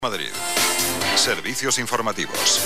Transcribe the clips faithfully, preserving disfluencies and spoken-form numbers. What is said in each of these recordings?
Madrid. Servicios informativos.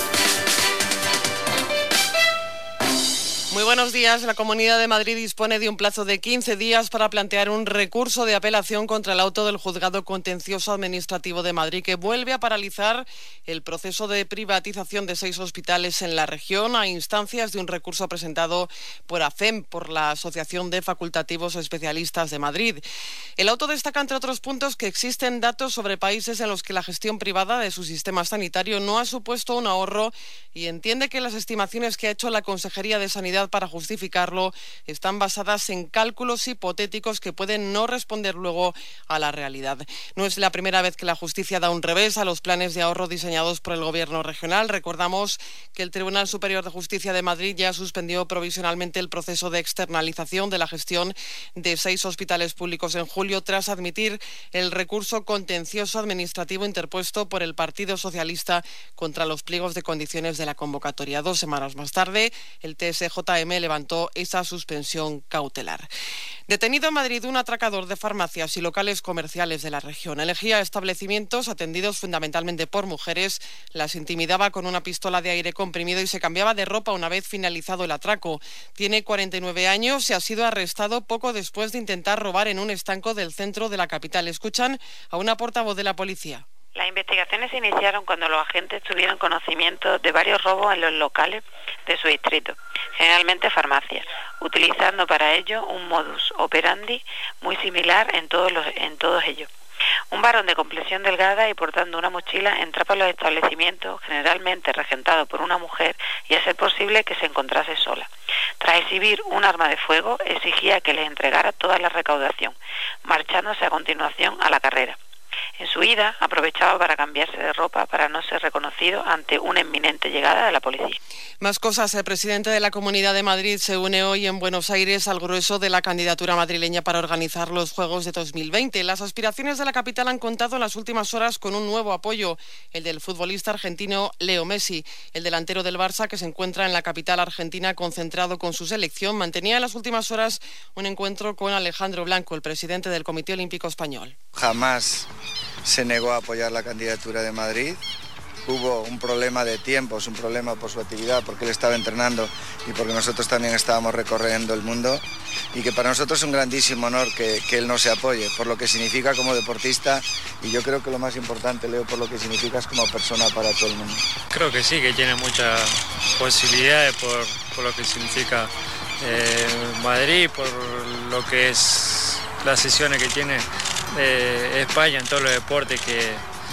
Muy buenos días. La Comunidad de Madrid dispone de un plazo de quince días para plantear un recurso de apelación contra el auto del Juzgado Contencioso Administrativo de Madrid, que vuelve a paralizar el proceso de privatización de seis hospitales en la región a instancias de un recurso presentado por A F E M, por la Asociación de Facultativos Especialistas de Madrid. El auto destaca, entre otros puntos, que existen datos sobre países en los que la gestión privada de su sistema sanitario no ha supuesto un ahorro, y entiende que las estimaciones que ha hecho la Consejería de Sanidad para justificarlo están basadas en cálculos hipotéticos que pueden no responder luego a la realidad. No es la primera vez que la justicia da un revés a los planes de ahorro diseñados por el Gobierno regional. Recordamos que el Tribunal Superior de Justicia de Madrid ya suspendió provisionalmente el proceso de externalización de la gestión de seis hospitales públicos en julio, tras admitir el recurso contencioso administrativo interpuesto por el Partido Socialista contra los pliegos de condiciones de la convocatoria. Dos semanas más tarde, el T S J M levantó esa suspensión cautelar. Detenido en Madrid un atracador de farmacias y locales comerciales de la región. Elegía establecimientos atendidos fundamentalmente por mujeres, las intimidaba con una pistola de aire comprimido y se cambiaba de ropa una vez finalizado el atraco. Tiene cuarenta y nueve años y ha sido arrestado poco después de intentar robar en un estanco del centro de la capital. Escuchan a una portavoz de la policía. Las investigaciones se iniciaron cuando los agentes tuvieron conocimiento de varios robos en los locales de su distrito, generalmente farmacias, utilizando para ello un modus operandi muy similar en todos los, en todos ellos. Un varón de complexión delgada y portando una mochila entraba en los establecimientos, generalmente regentados por una mujer, y a ser posible que se encontrase sola. Tras exhibir un arma de fuego, exigía que les entregara toda la recaudación, marchándose a continuación a la carrera. En su ida, aprovechaba para cambiarse de ropa para no ser reconocido ante una inminente llegada de la policía. Más cosas. El presidente de la Comunidad de Madrid se une hoy en Buenos Aires al grueso de la candidatura madrileña para organizar los Juegos de dos mil veinte. Las aspiraciones de la capital han contado en las últimas horas con un nuevo apoyo, el del futbolista argentino Leo Messi. El delantero del Barça, que se encuentra en la capital argentina concentrado con su selección, mantenía en las últimas horas un encuentro con Alejandro Blanco, el presidente del Comité Olímpico Español. Jamás se negó a apoyar la candidatura de Madrid. Hubo un problema de tiempos, un problema por su actividad, porque él estaba entrenando y porque nosotros también estábamos recorriendo el mundo, y que para nosotros es un grandísimo honor que, que él no se apoye, por lo que significa como deportista, y yo creo que lo más importante, Leo, por lo que significas como persona para todo el mundo. Creo que sí, que tiene muchas posibilidades por, por lo que significa eh, Madrid, por lo que es las sesiones que tiene eh, España en todos los deportes, que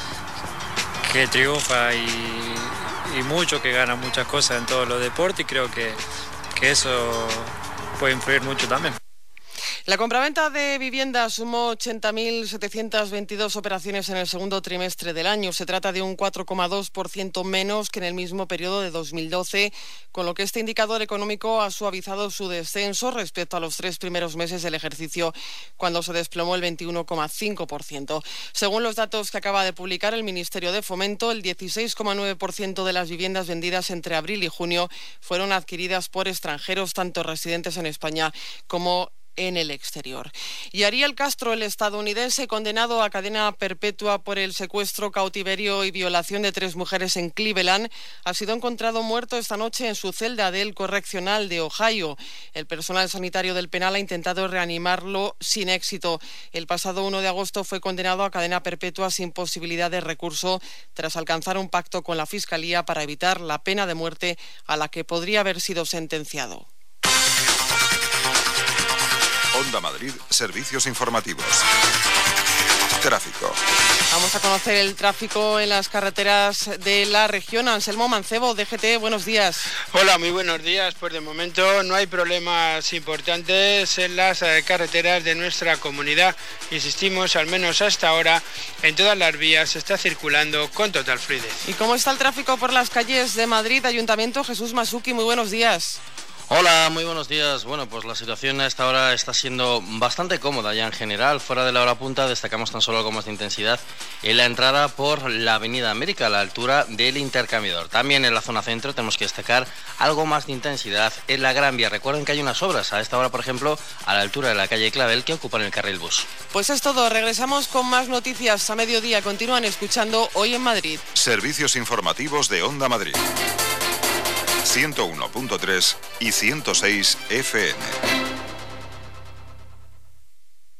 que triunfa y, y mucho, que gana muchas cosas en todos los deportes, y creo que, que eso puede influir mucho también. La compraventa de viviendas sumó ochenta mil setecientas veintidós operaciones en el segundo trimestre del año. Se trata de un cuatro coma dos por ciento menos que en el mismo periodo de dos mil doce, con lo que este indicador económico ha suavizado su descenso respecto a los tres primeros meses del ejercicio, cuando se desplomó el veintiuno coma cinco por ciento. Según los datos que acaba de publicar el Ministerio de Fomento, el dieciséis coma nueve por ciento de las viviendas vendidas entre abril y junio fueron adquiridas por extranjeros, tanto residentes en España como en el exterior. Y Ariel Castro, el estadounidense condenado a cadena perpetua por el secuestro, cautiverio y violación de tres mujeres en Cleveland, ha sido encontrado muerto esta noche en su celda del correccional de Ohio. El personal sanitario del penal ha intentado reanimarlo sin éxito. El pasado uno de agosto fue condenado a cadena perpetua sin posibilidad de recurso, tras alcanzar un pacto con la Fiscalía para evitar la pena de muerte a la que podría haber sido sentenciado. Onda Madrid, servicios informativos. Tráfico. Vamos a conocer el tráfico en las carreteras de la región. Anselmo Mancebo, D G T, buenos días. Hola, muy buenos días. Pues de momento no hay problemas importantes en las eh, carreteras de nuestra comunidad. Insistimos, al menos hasta ahora, en todas las vías se está circulando con total fluidez. ¿Y cómo está el tráfico por las calles de Madrid? Ayuntamiento, Jesús Masuki, muy buenos días. Hola, muy buenos días. Bueno, pues la situación a esta hora está siendo bastante cómoda ya en general. Fuera de la hora punta destacamos tan solo algo más de intensidad en la entrada por la Avenida América, a la altura del Intercambiador. También en la zona centro tenemos que destacar algo más de intensidad en la Gran Vía. Recuerden que hay unas obras a esta hora, por ejemplo, a la altura de la calle Clavel, que ocupan el carril bus. Pues es todo. Regresamos con más noticias a mediodía. Continúan escuchando Hoy en Madrid. Servicios informativos de Onda Madrid. ciento uno punto tres y ciento seis F M.